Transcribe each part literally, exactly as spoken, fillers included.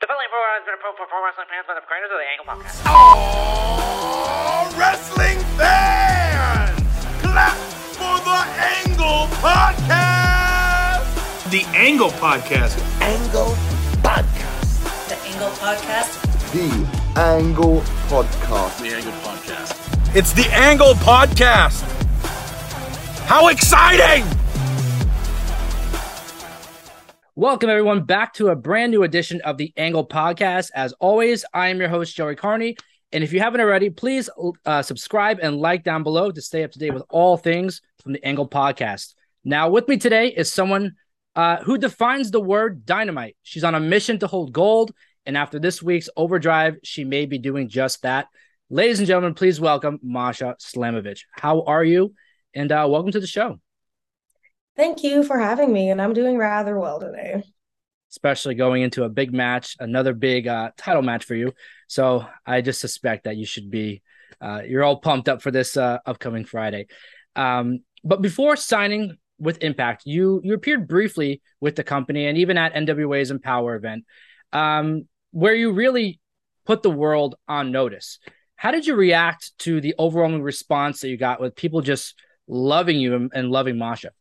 Completely Pro has been approved for pro wrestling fans by the creators of the Angle Podcast. Oh, wrestling fans! Clap for the Angle Podcast! The Angle Podcast. Angle Podcast. The Angle Podcast. The Angle Podcast. The Angle Podcast. It's the Angle Podcast. How exciting! Welcome, everyone, back to a brand new edition of the Angle Podcast. As always, I am your host, Joey Carney. And if you haven't already, please uh, subscribe and like down below to stay up to date with all things from the Angle Podcast. Now, with me today is someone uh, who defines the word dynamite. She's on a mission to hold gold. And after this week's Overdrive, she may be doing just that. Ladies and gentlemen, please welcome Masha Slamovich. How are you? And uh, welcome to the show. Thank you for having me, and I'm doing rather well today. Especially going into a big match, another big uh, title match for you. So I just suspect that you should be, uh, you're all pumped up for this uh, upcoming Friday. Um, but before signing with Impact, you you appeared briefly with the company and even at N W A's Empower event, um, where you really put the world on notice. How did you react to the overwhelming response that you got with people just loving you and, and loving Masha?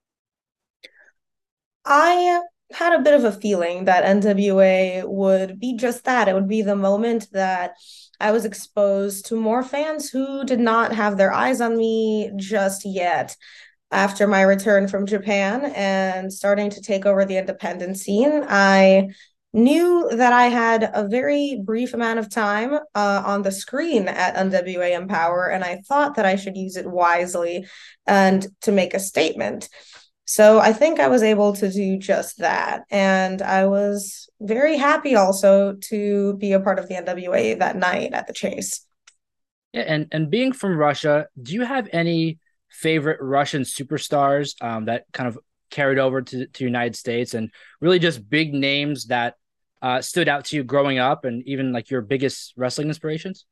I had a bit of a feeling that N W A would be just that. It would be the moment that I was exposed to more fans who did not have their eyes on me just yet. After my return from Japan and starting to take over the independent scene, I knew that I had a very brief amount of time uh, on the screen at N W A Empower, and I thought that I should use it wisely and to make a statement. So I think I was able to do just that. And I was very happy also to be a part of the N W A that night at the Chase. Yeah, and, and being from Russia, do you have any favorite Russian superstars um, that kind of carried over to to United States, and really just big names that uh, stood out to you growing up, and even like your biggest wrestling inspirations?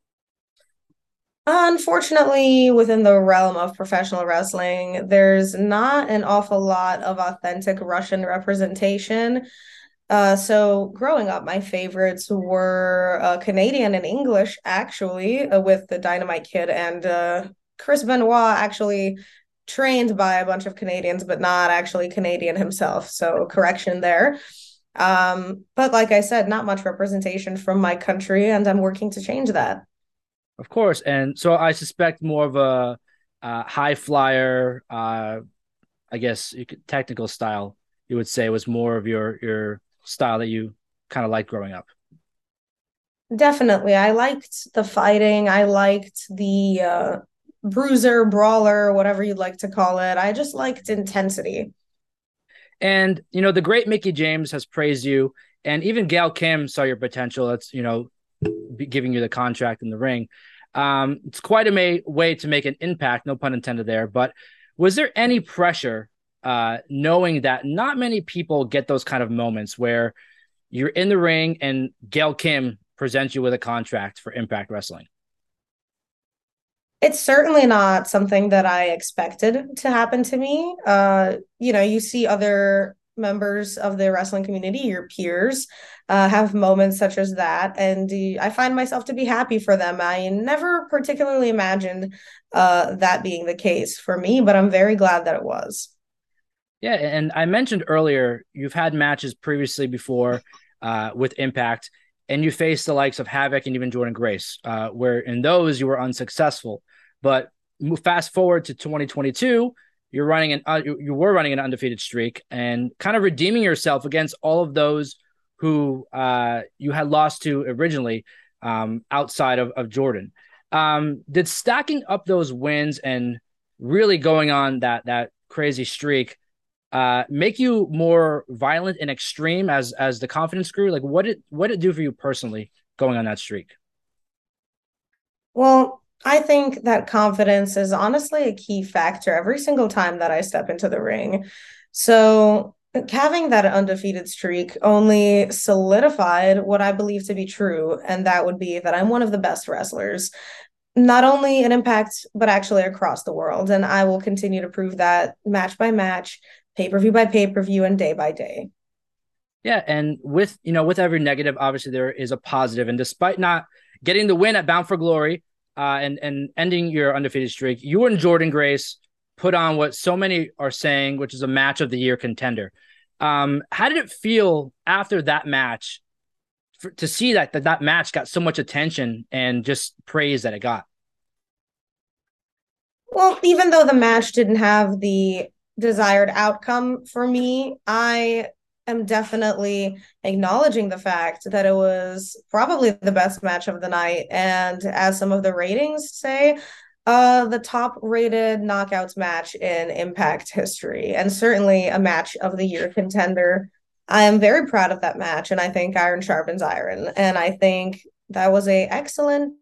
Unfortunately, within the realm of professional wrestling, there's not an awful lot of authentic Russian representation. Uh, so growing up, my favorites were uh, Canadian and English, actually, uh, with the Dynamite Kid, and uh, Chris Benoit actually trained by a bunch of Canadians, but not actually Canadian himself. So correction there. Um, but like I said, not much representation from my country, and I'm working to change that. Of course. And so I suspect more of a uh, high flyer, uh, I guess you could, technical style, you would say, was more of your, your style that you kind of liked growing up. Definitely. I liked the fighting. I liked the uh, bruiser, brawler, whatever you'd like to call it. I just liked intensity. And, you know, the great Mickie James has praised you, and even Gail Kim saw your potential. That's, you know, giving you the contract in the ring. Um, it's quite a may- way to make an impact, no pun intended there. But was there any pressure uh, knowing that not many people get those kind of moments where you're in the ring and Gail Kim presents you with a contract for Impact Wrestling? It's certainly not something that I expected to happen to me. Uh, you know, you see other members of the wrestling community, your peers, uh, have moments such as that. And uh, I find myself to be happy for them. I never particularly imagined uh, that being the case for me, but I'm very glad that it was. Yeah, and I mentioned earlier, you've had matches previously before uh, with Impact, and you faced the likes of Havoc and even Jordynne Grace, uh, where in those you were unsuccessful. But fast forward to twenty twenty-two, you're running an uh, you, you were running an undefeated streak and kind of redeeming yourself against all of those who uh, you had lost to originally um, outside of, of Jordan. Um, did stacking up those wins and really going on that that crazy streak uh, make you more violent and extreme as as the confidence grew? Like, what did what did it do for you personally going on that streak? Well, I think that confidence is honestly a key factor every single time that I step into the ring. So having that undefeated streak only solidified what I believe to be true, and that would be that I'm one of the best wrestlers, not only in Impact, but actually across the world. And I will continue to prove that match by match, pay-per-view by pay-per-view, and day by day. Yeah, and with you know with every negative, obviously there is a positive. And despite not getting the win at Bound for Glory uh, and and ending your undefeated streak, you and Jordynne Grace put on what so many are saying, which is a match of the year contender. Um, how did it feel after that match for, to see that, that that match got so much attention and just praise that it got? Well, even though the match didn't have the desired outcome for me, I am definitely acknowledging the fact that it was probably the best match of the night. And as some of the ratings say, uh, the top rated knockouts match in Impact history, and certainly a match of the year contender. I am very proud of that match, and I think iron sharpens iron. And I think that was a excellent.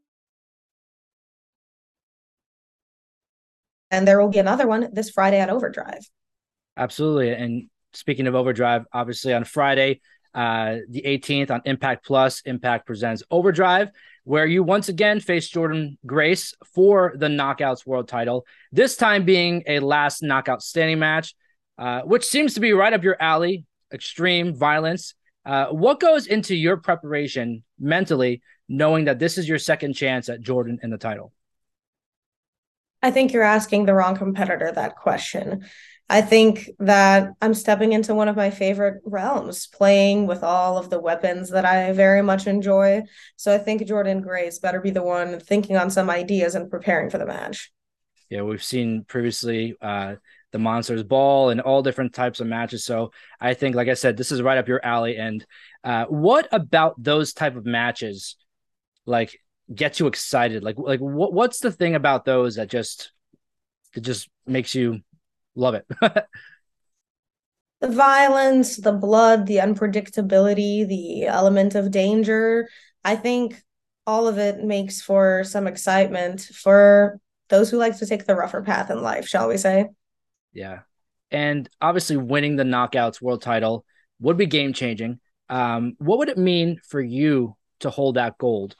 And there will be another one this Friday at Overdrive. Absolutely. And speaking of Overdrive, obviously on Friday, uh, the eighteenth on Impact Plus, Impact presents Overdrive, where you once again face Jordynne Grace for the Knockouts World title, this time being a last knockout standing match, uh, which seems to be right up your alley, extreme violence. Uh, what goes into your preparation mentally, knowing that this is your second chance at Jordynne in the title? I think you're asking the wrong competitor that question. I think that I'm stepping into one of my favorite realms, playing with all of the weapons that I very much enjoy. So I think Jordynne Grace better be the one thinking on some ideas and preparing for the match. Yeah, we've seen previously uh, the Monsters Ball and all different types of matches. So I think, like I said, this is right up your alley. And uh, what about those type of matches, like, get you excited? Like, like what, what's the thing about those that just, that just makes you love it? The violence, the blood, the unpredictability, the element of danger. I think all of it makes for some excitement for those who like to take the rougher path in life, shall we say? Yeah. And obviously winning the Knockouts World title would be game changing. Um, what would it mean for you to hold that gold?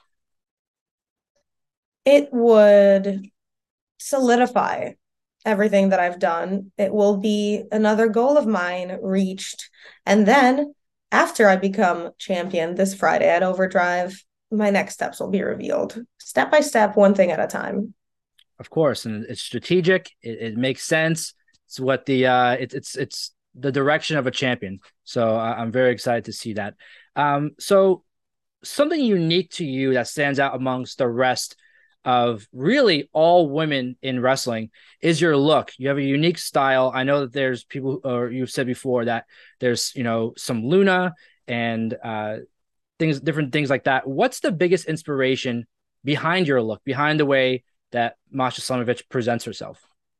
It would solidify everything that I've done. It will be another goal of mine reached. And then after I become champion this Friday at Overdrive, my next steps will be revealed step by step, one thing at a time. Of course. And it's strategic. It, it makes sense. It's what the, uh, it, it's, it's the direction of a champion. So uh, I'm very excited to see that. Um, so something unique to you that stands out amongst the rest of really all women in wrestling is your look. You have a unique style. I know that there's people, or you've said before that there's, you know, some Luna and uh, things, different things like that. What's the biggest inspiration behind your look, behind the way that Masha Slamovich presents herself?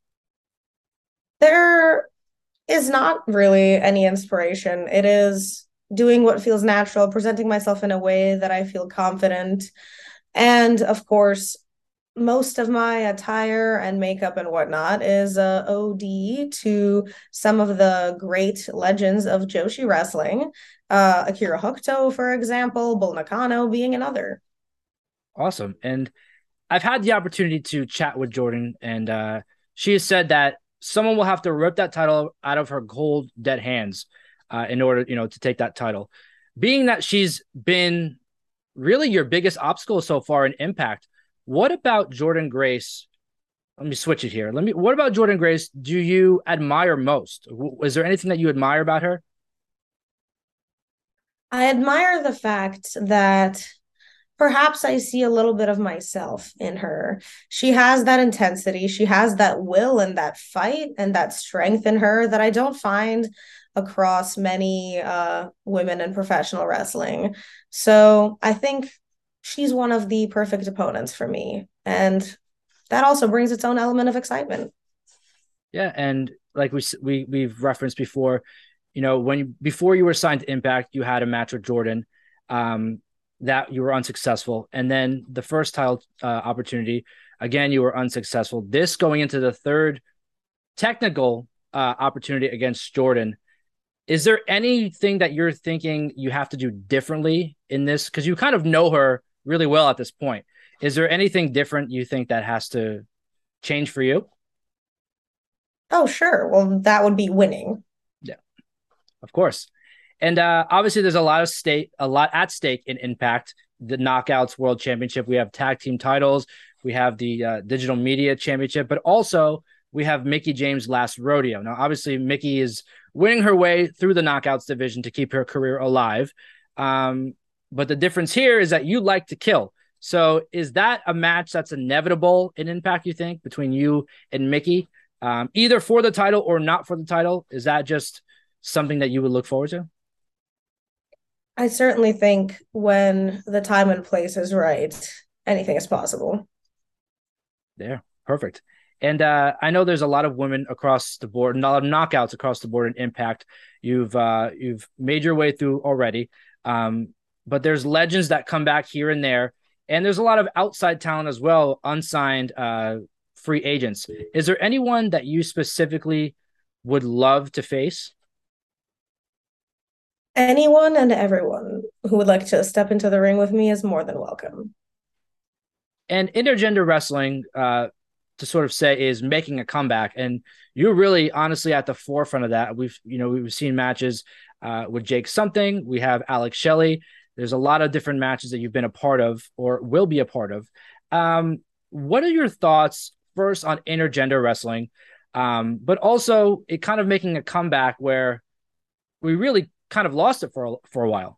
There is not really any inspiration. It is doing what feels natural, presenting myself in a way that I feel confident. And of course, most of my attire and makeup and whatnot is a ode to some of the great legends of Joshi wrestling. Uh, Akira Hokuto, for example, Bull Nakano being another. Awesome. And I've had the opportunity to chat with Jordynne, and uh, she has said that someone will have to rip that title out of her cold, dead hands uh, in order, you know, to take that title. Being that she's been really your biggest obstacle so far in Impact, what about Jordynne Grace? Let me switch it here. Let me. What about Jordynne Grace do you admire most? Is there anything that you admire about her? I admire the fact that perhaps I see a little bit of myself in her. She has that intensity, she has that will and that fight and that strength in her that I don't find across many uh, women in professional wrestling. So I think she's one of the perfect opponents for me. And that also brings its own element of excitement. Yeah. And like we, we, we've referenced before, you know, when you, before you were signed to Impact, you had a match with Jordynne um, that you were unsuccessful. And then the first title uh, opportunity, again, you were unsuccessful. This going into the third technical uh, opportunity against Jordynne. Is there anything that you're thinking you have to do differently in this? Because you kind of know her really well at this point. Is there anything different you think that has to change for you? Oh, sure. Well, that would be winning. Yeah, of course. And uh, obviously, there's a lot of stake, a lot at stake in Impact, the Knockouts World Championship. We have tag team titles. We have the uh, Digital Media Championship, but also we have Mickie James' last rodeo. Now, obviously, Mickie is winning her way through the Knockouts division to keep her career alive. Um, but the difference here is that you like to kill. So is that a match that's inevitable in Impact, you think, between you and Mickie, um, either for the title or not for the title? Is that just something that you would look forward to? I certainly think when the time and place is right, anything is possible. There, perfect. And uh, I know there's a lot of women across the board, and a lot of knockouts across the board in Impact. You've uh, you've made your way through already, um, but there's legends that come back here and there, and there's a lot of outside talent as well, unsigned uh, free agents. Is there anyone that you specifically would love to face? Anyone and everyone who would like to step into the ring with me is more than welcome. And intergender wrestling, uh, to sort of say, is making a comeback, and you're really honestly at the forefront of that. We've, you know, we've seen matches uh, with Jake Something. We have Alex Shelley. There's a lot of different matches that you've been a part of or will be a part of. Um, what are your thoughts first on intergender wrestling, um, but also it kind of making a comeback where we really kind of lost it for a, for a while?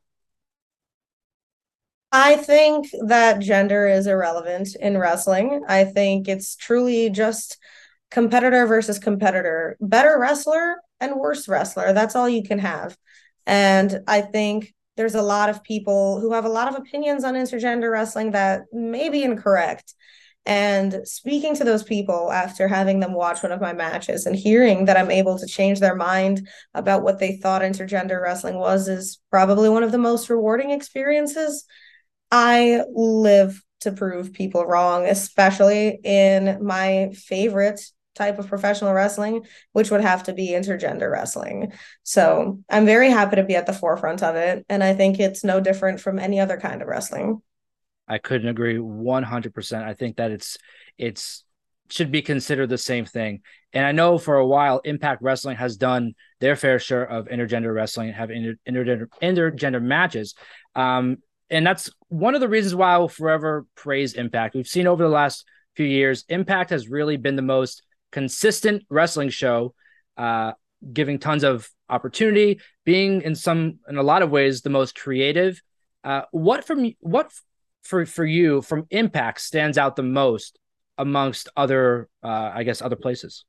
I think that gender is irrelevant in wrestling. I think it's truly just competitor versus competitor, better wrestler and worse wrestler. That's all you can have. And I think there's a lot of people who have a lot of opinions on intergender wrestling that may be incorrect. And speaking to those people after having them watch one of my matches and hearing that I'm able to change their mind about what they thought intergender wrestling was is probably one of the most rewarding experiences. I live to prove people wrong, especially in my favorite type of professional wrestling, which would have to be intergender wrestling. So I'm very happy to be at the forefront of it. And I think it's no different from any other kind of wrestling. I couldn't agree one hundred percent. I think that it's it's should be considered the same thing. And I know for a while, Impact Wrestling has done their fair share of intergender wrestling, have inter, intergender, intergender matches. Um, And that's one of the reasons why I will forever praise Impact. We've seen over the last few years, Impact has really been the most consistent wrestling show, uh, giving tons of opportunity, being in some, in a lot of ways, the most creative. Uh, what from what for for you from Impact stands out the most amongst other, uh, I guess, other places?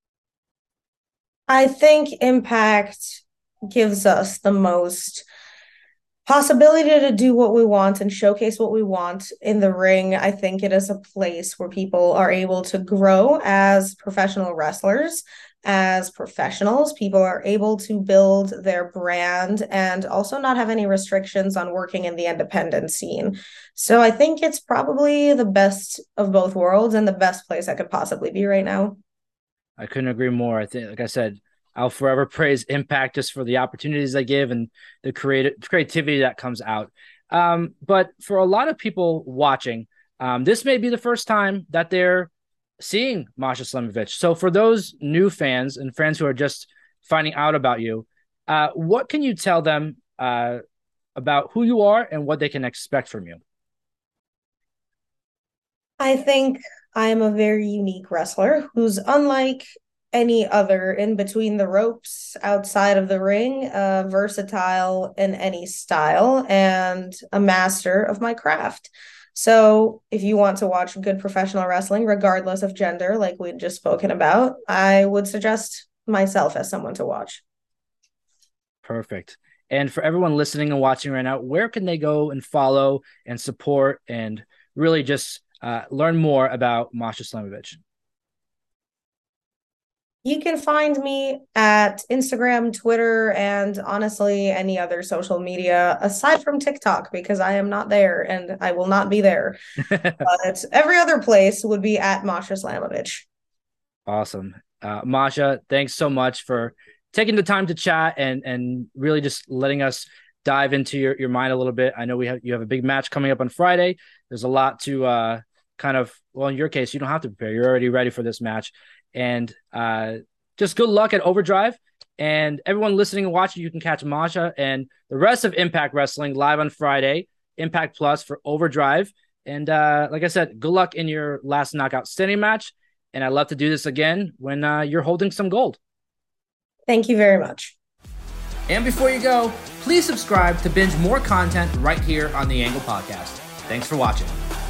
I think Impact gives us the most possibility to do what we want and showcase what we want in the ring. I think it is a place where people are able to grow as professional wrestlers, as professionals. People are able to build their brand and also not have any restrictions on working in the independent scene. So I think it's probably the best of both worlds and the best place I could possibly be right now. I couldn't agree more. I think, like I said, I'll forever praise Impact just for the opportunities they give and the creative creativity that comes out. Um, but for a lot of people watching, um, this may be the first time that they're seeing Masha Slamovich. So for those new fans and fans who are just finding out about you, uh, what can you tell them uh, about who you are and what they can expect from you? I think I am a very unique wrestler who's unlike any other in between the ropes, outside of the ring, uh, versatile in any style, and a master of my craft. So if you want to watch good professional wrestling, regardless of gender, like we'd just spoken about, I would suggest myself as someone to watch. Perfect. And for everyone listening and watching right now, where can they go and follow and support and really just uh, learn more about Masha Slamovich? You can find me at Instagram, Twitter, and honestly, any other social media aside from TikTok, because I am not there and I will not be there. But every other place would be at Masha Slamovich. Awesome. Uh, Masha, thanks so much for taking the time to chat and, and really just letting us dive into your, your mind a little bit. I know we have you have a big match coming up on Friday. There's a lot to uh, kind of, well, in your case, you don't have to prepare. You're already ready for this match. And uh, just good luck at Overdrive. And everyone listening and watching, you can catch Masha and the rest of Impact Wrestling live on Friday, Impact Plus for Overdrive. And uh, like I said, good luck in your last knockout standing match. And I'd love to do this again when uh, you're holding some gold. Thank you very much. And before you go, please subscribe to binge more content right here on the Angle Podcast. Thanks for watching.